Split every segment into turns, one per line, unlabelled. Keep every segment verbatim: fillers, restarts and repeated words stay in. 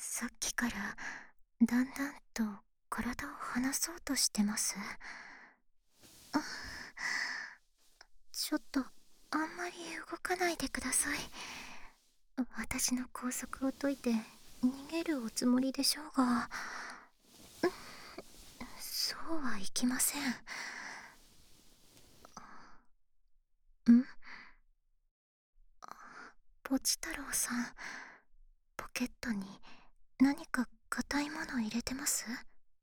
さっきからだんだんと体を離そうとしてます。あ、ちょっとあんまり動かないでください。私の拘束を解いて逃げるおつもりでしょうが、そうはいきません。んポチ太郎さん、ポケットに何か硬いもの入れてます？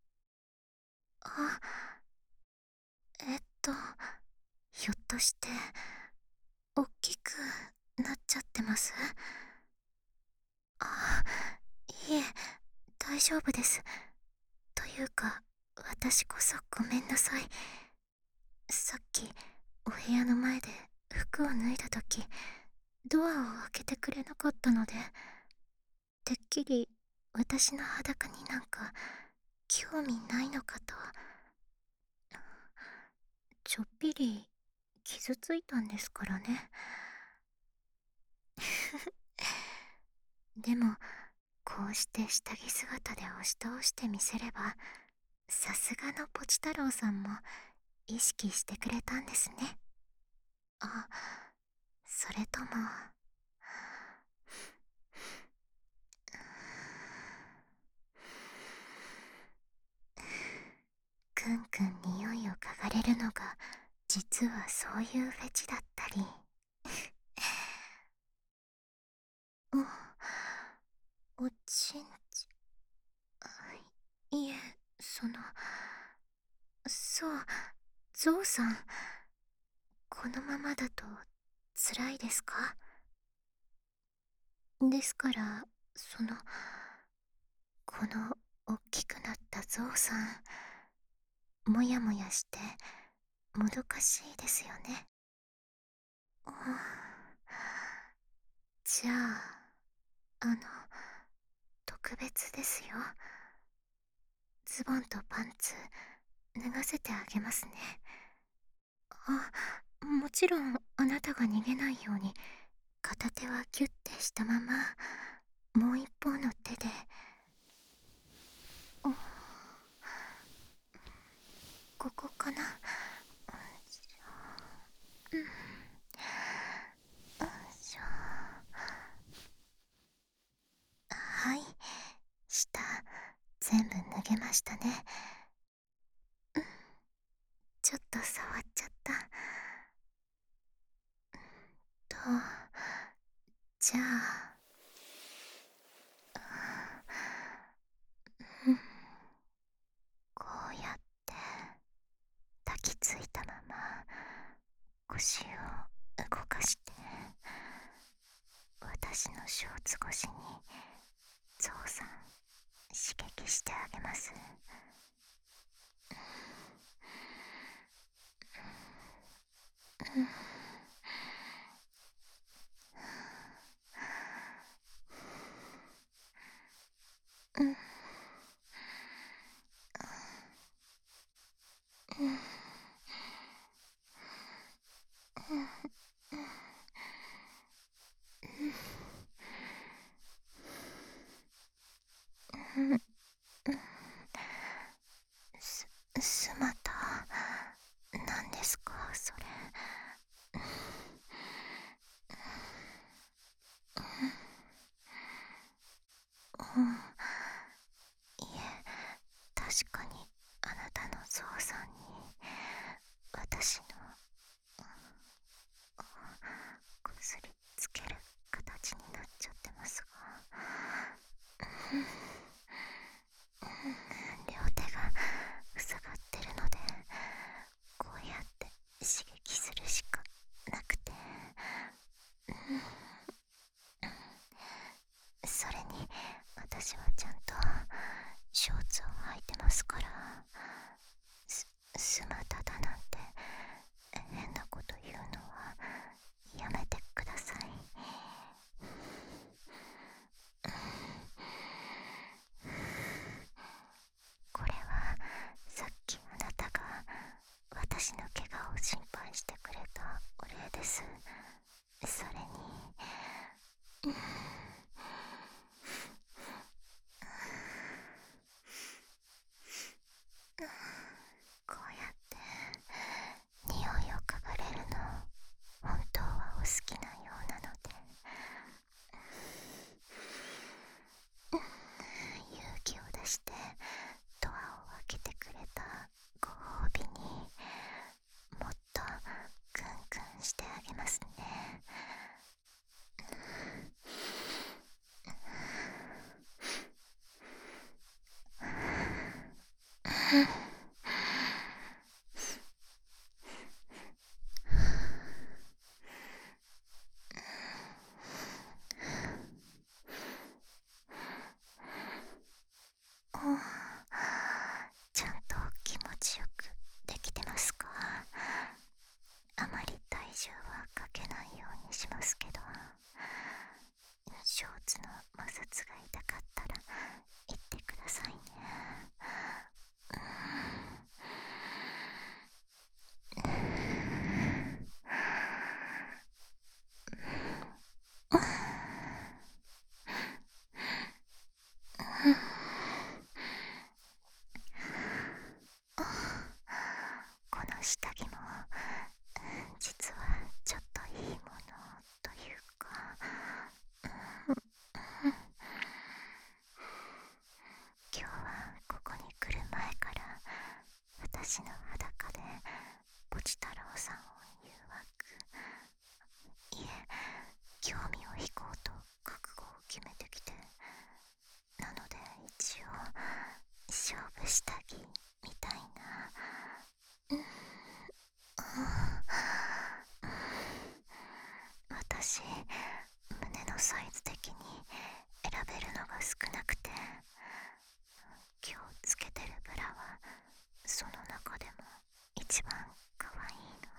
あ、えっとひょっとしておっきくなっちゃってます？あ、いえ、大丈夫です。というか、私こそごめんなさい。さっきお部屋の前で服を脱いだ時、ドアを開けてくれなかったので、てっきり私の裸になんか興味ないのかと。ちょっぴり傷ついたんですからね。でも、こうして下着姿で押し倒してみせれば、さすがのポチ太郎さんも意識してくれたんですね。あ、それとも、くんくん匂いを嗅がれるのが実はそういうフェチだったり。お、おちんち、あ、いえ、その、そう、ゾウさん、このままだと辛いですか？ですから、その、このおっきくなったゾウさん、もやもやしてもどかしいですよね。あ、じゃあ、あの、特別ですよ。ズボンとパンツ脱がせてあげますね。あ、もちろんあなたが逃げないように片手はギュッてしたまま、もう一方の手で。あ、ここかな。うん、よいしょ。はい、下全部脱げましたね。ちょっと触っちゃった。と、じゃあ、うん、こうやって抱きついたまま腰を動かして、私のショーツ越しにゾウさん刺激してあげます。うん、うん、うん、うん、うん、うん、す、すまた、何ですかそれ。うん、いえ、確かにあなたのゾウさんに私のこすりつける形になっちゃってますが、うん、両手が塞がってるので、こうやって刺激するしかなくて、うん、それに私はちゃんとショーツを履いてますから、す、スマタだなんて変なこと言うのはやめてください。これはさっきあなたが私の怪我を心配してくれたお礼です。それに、 ちゃんと気持ちよくできてますか？あまり体重はかけないようにしますけど、ショーツの摩擦が痛かったら言ってくださいね。この下着も実はちょっといいものというか、今日はここに来る前から私の裸でポチ太郎さんを誘惑、いえ興味を引こうと覚悟を決めてきて、なので一応勝負下着みたいな、私胸のサイズ的に選べるのが少なくて、今日つけてるブラはその中でも一番可愛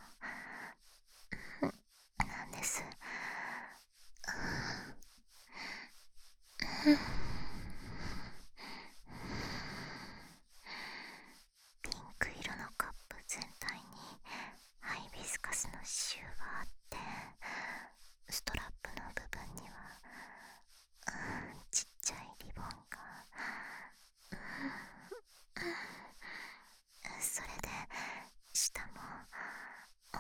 いのなんです。ピンク色のカップ全体にハイビスカスの刺繍があって、ストラップの部分には、うん、ちっちゃいリボンが、うん、それで下も、うん、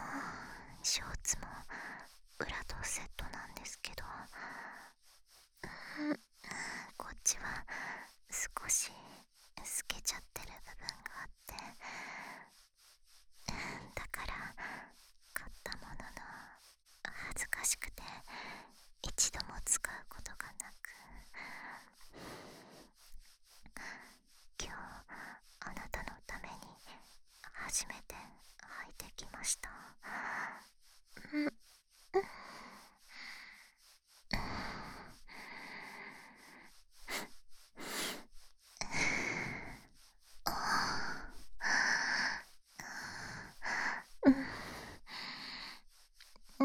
ショーツも裏とセットなんですけど、うん、こっちは少し透けちゃってる部分があって、だから買ったものの恥ずかしくて一度も使うことがなく、今日あなたのために初めて履いてきました。うん、うん、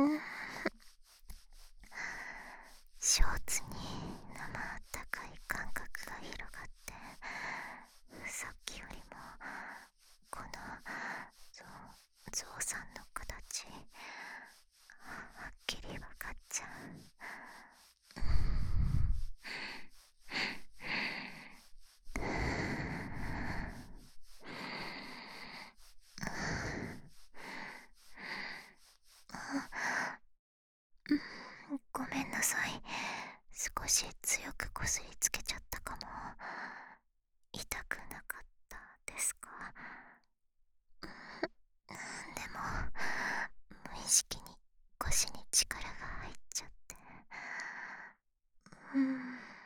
ショーツに生あったかい感覚が広がって、さっきよりもこのゾウゾウさんの形はっきりわかっちゃう。ごめんなさい、少し強くこすりつけちゃったかも。痛くなかったですか？でも無意識に腰に力が入っちゃって、うん、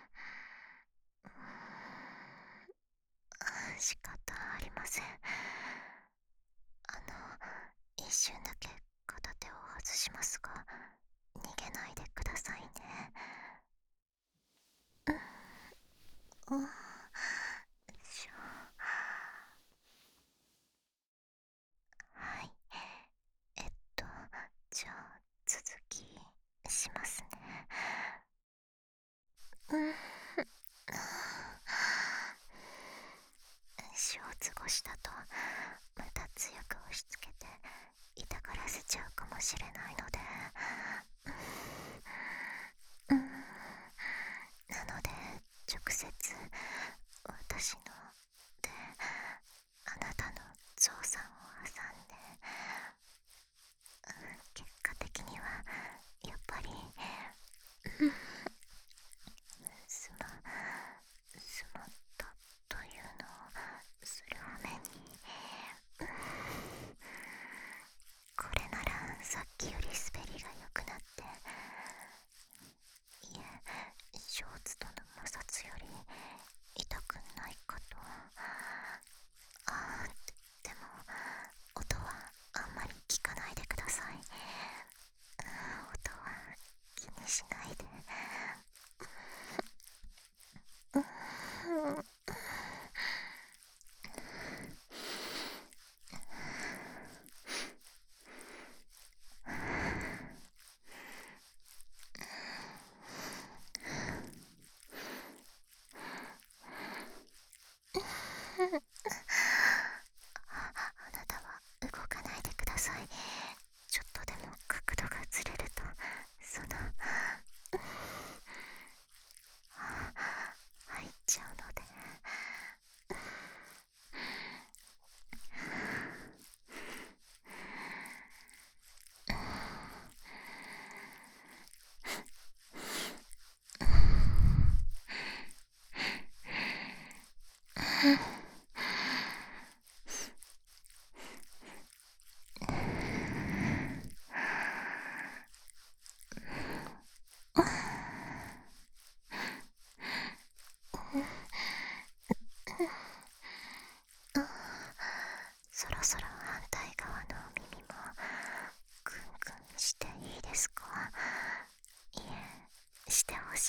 仕方ありません。あの一瞬だけ片手を外しますが逃げないでくださいね。うん、うん、しょ、はい、えっとじゃあ続きしますね。うん、ショーツ越しだとまた強く押し付けて痛がらせちゃうかもしれないので、うん、なので直接私のであなたのゾウさんを挟んで、うん、結果的にはやっぱり、うん、スマスマットというのをする羽目に、うん、これならさっきより滑りが良くなって、いえショーツとの摩擦より痛くないかと。あ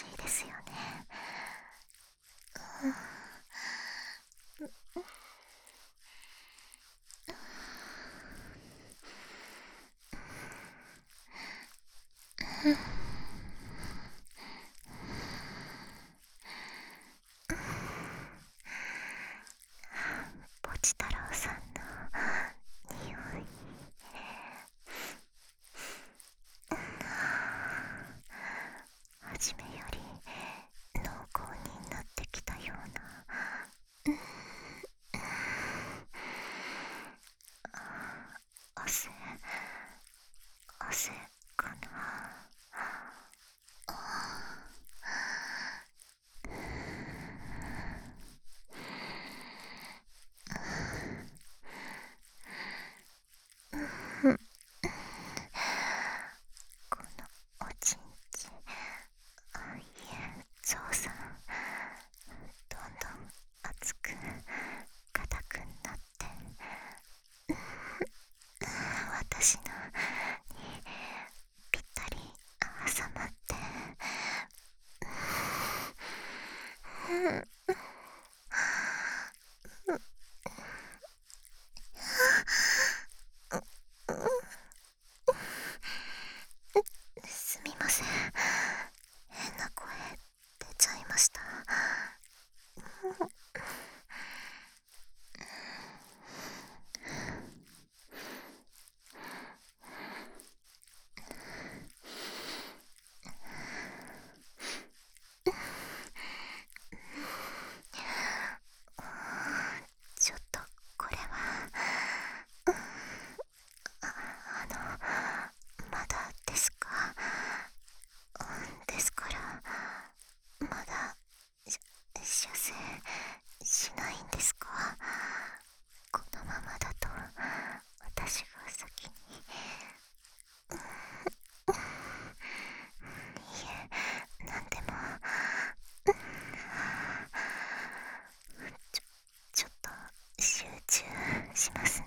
しいですよね。ポチ太郎さんの匂い、初めより濃厚になってきたような。汗汗かな。このおちんち、あ、いえ、ゾウさん、どんどん熱く硬くなって、私のにぴったり挟まって、すみません、変な声出ちゃいました。ちょっとこれは、あのまだですか？ですからまだし射精しないんですか？このままだと私が先に。いえ、なんでもちょちょっと集中しますね。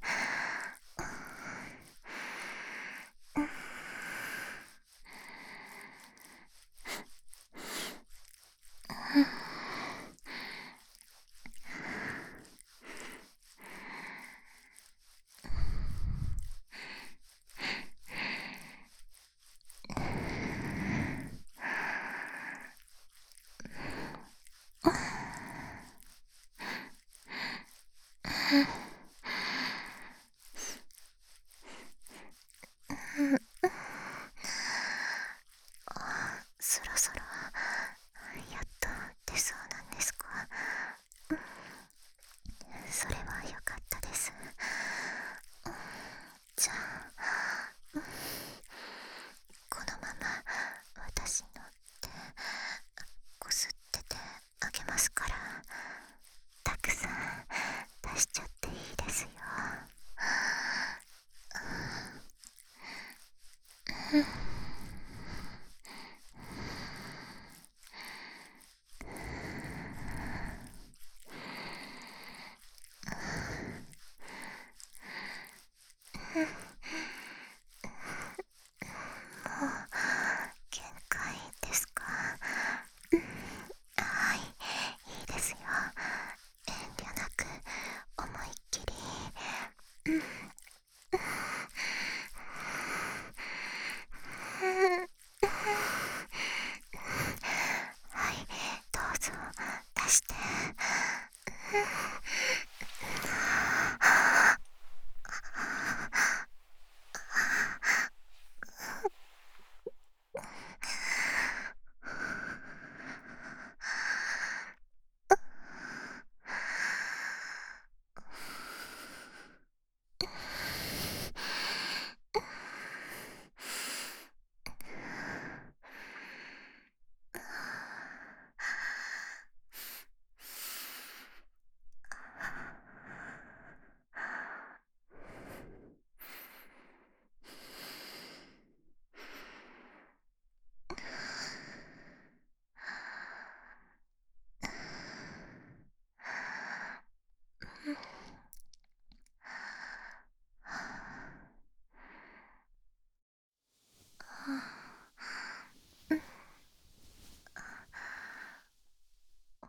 そろそろやっと出そうなんですか？それは良かったです。じゃあこのまま私の手こすっててあげますから、たくさん出しちゃっていいですよ。もう限界ですか？はい、いいですよ。遠慮なく思いっきり。はい、どうぞ出して。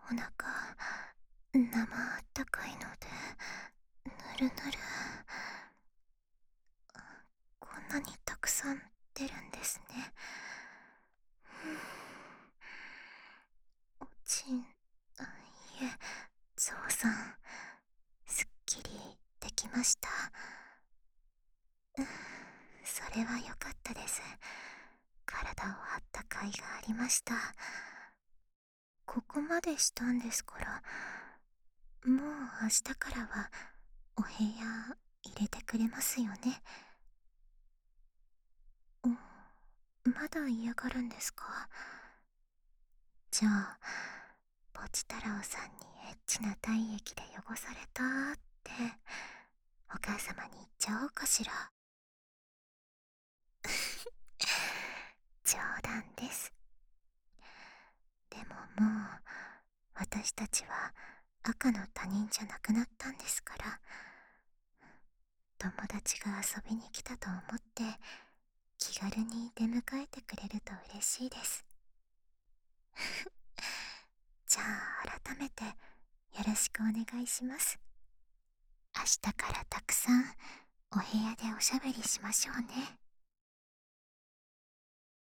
お腹生あったかいのでぬるぬる。こんなにたくさん出るんですね。おちん、あ、いえ、ゾウさん、すっきりできました。うん、それはよかったです。体を張った甲斐がありました。ここまでしたんですから、もう明日からはお部屋入れてくれますよね。お、まだ嫌がるんですか？じゃあ、ポチ太郎さんにエッチな体液で汚されたってお母様に言っちゃおうかしら。冗談です。でももう私たちは赤の他人じゃなくなったんですから、友達が遊びに来たと思って気軽に出迎えてくれると嬉しいです。じゃあ改めてよろしくお願いします。明日からたくさんお部屋でおしゃべりしましょうね。